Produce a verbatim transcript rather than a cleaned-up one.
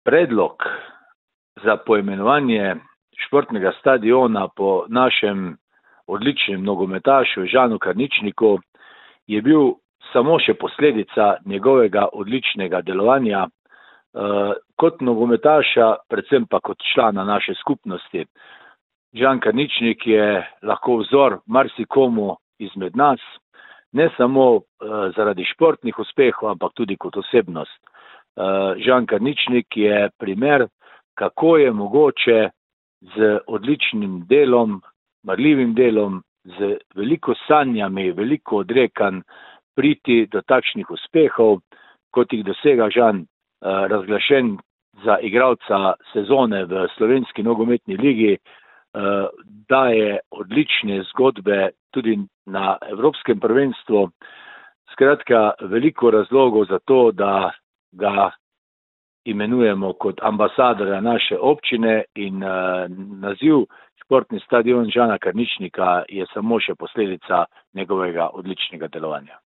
Predlog za poimenovanje športnega stadiona po našem odličnem nogometašu Žanu Karničniku je bil samo še posledica njegovega odličnega delovanja eh, kot nogometaša, predvsem pa kot člana naše skupnosti. Žan Karničnik je lahko vzor marsikomu izmed nas, ne samo eh, zaradi športnih uspehov, ampak tudi kot osebnost. Uh, Žan Karničnik je primer, kako je mogoče z odličnim delom, marljivim delom, z veliko sanjami, veliko odrekanj priti do takšnih uspehov, kot jih dosega Žan, uh, razglašen za igralca sezone v Slovenski nogometni ligi, uh, daje odlične zgodbe tudi na Evropskem prvenstvu. Skratka, veliko razlogov za to, da ga imenujemo kot ambasadorja naše občine in uh, naziv športni stadion Žana Karničnika je samo še posledica njegovega odličnega delovanja.